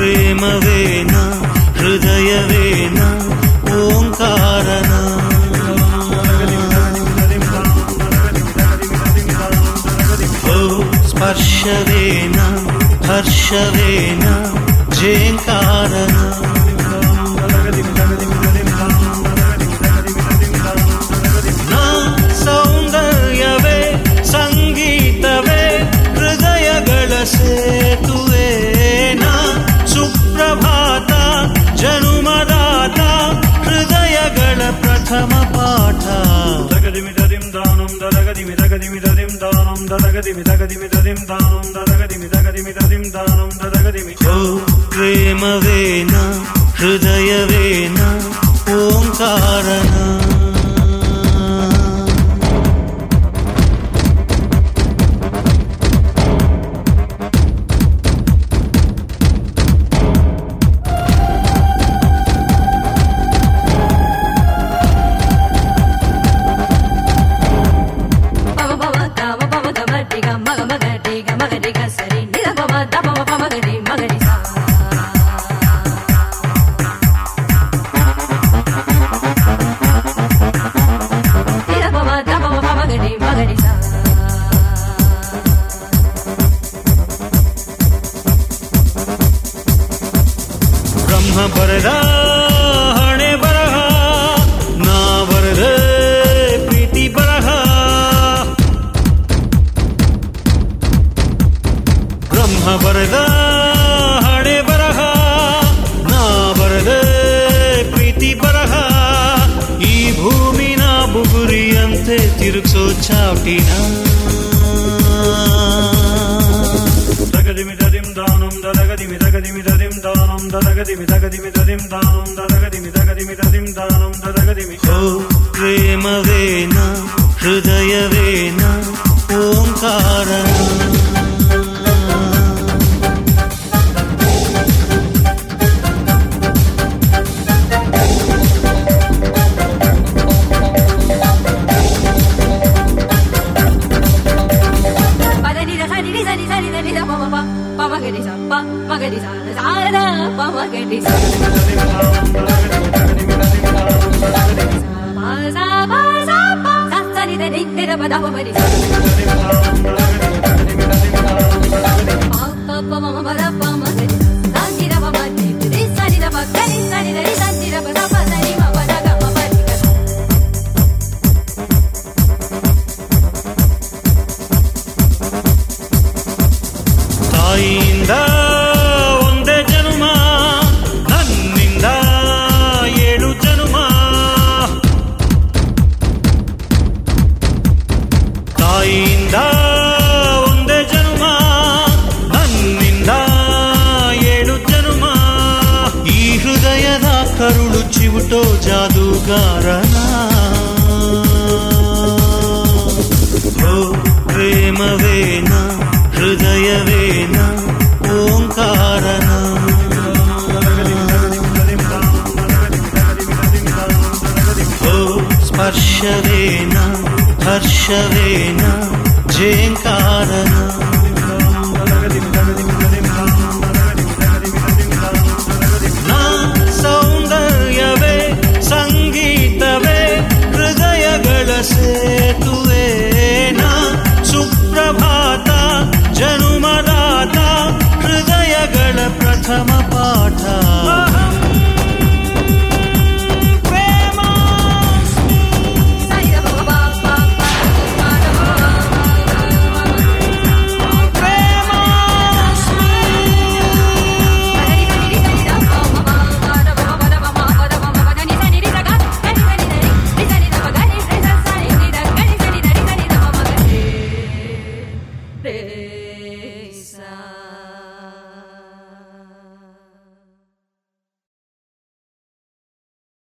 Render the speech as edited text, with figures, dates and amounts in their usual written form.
ಪ್ರೇಮವೇನ ಹೃದಯವೇನ ಓಂಕಾರನ ಓ ಸ್ಪರ್ಶವೇನ ಹರ್ಷವೇನ ಜೇಂಕಾರನ ಸೌಂದರ್ಯವೇ ಸಂಗೀತವೇ ಹೃದಯಗಳ ಸೇತುವೇನ ಸುಪ್ರಭಾತ ಜನುಮದಾತ ಹೃದಯಗಳ ಪ್ರಥಮ ಪಾಠ ದಗದಿಮಿದದಿಂ ದಾನಂ ದದಗದಿಮಿದಗದಿಮಿದದಿಂ ದಾನಂ ದದಗದಿಮಿದಗದಿಮಿದದಿಂ ದಾನಂ ದದಗದಿಮಿದಗದಿಮಿದದಿಂ ದಾನಂ ದದಗದಿಮಿ ಓ ಪ್ರೇಮವೇನ ಹೃದಯವೇನ ಓಂಕಾರನ ಬ್ರಹ್ಮ ಬರೆದ ಹಣೆ ಬರಹ ನಾ ಬರೆದ ಪ್ರೀತಿ ಬರಹ ಬ್ರಹ್ಮ ಬರೆದ ಹಣೆ ಬರಹ ನಾ ಬರೆದ ಪ್ರೀತಿ ಬರಹ ಈ ಭೂಮಿನ ಬುಗುರಿಯಂತೆ ತಿರುಗಿಸೋ ಚಾವಟಿನ ದಗದಿಮಿದದಿಂ ದಾನಂ ದದಗದಿಮಿದಗದಿಮಿದದಿಂ ದಾನಂ ದದಗದಿಮಿದಗದಿಮಿದದಿಂ ದಾನಂ ದದಗದಿಮಿದಗದಿಮಿದದಿಂ ದಾನಂ ದದಗದಿಮಿ ಓ ಪ್ರೇಮವೇನ ಹೃದಯವೇನ ಓಂಕಾರನ ತಾಯಿಯಿಂದ ಒಂದೇ ಜನುಮ ನನ್ನಿಂದ 7 ಜನುಮ ತಾಯಿಯಿಂದ ಒಂದೇ ಜನುಮ ನನ್ನಿಂದ 7 ಜನುಮ ಈ ಹೃದಯದ ಕರುಳು ಚಿವುಟೋ ಜಾದೂಗಾರನ ಓ ಪ್ರೇಮವೇನ ಹೃದಯವೇನ ಓಂಕಾರನ ಓ ಸ್ಪರ್ಶವೇನ ಹರ್ಷವೇನ ಜೇಂಕಾರನ ಸೌಂದರ್ಯವೇ ಸಂಗೀತವೇ ಹೃದಯಗಳ ಸೇತುವೇನ ಸುಪ್ರಭಾತ ಜನುಮದಾತ ಹೃದಯಗಳ ಪ್ರಥಮ ಪಾಠ Hey.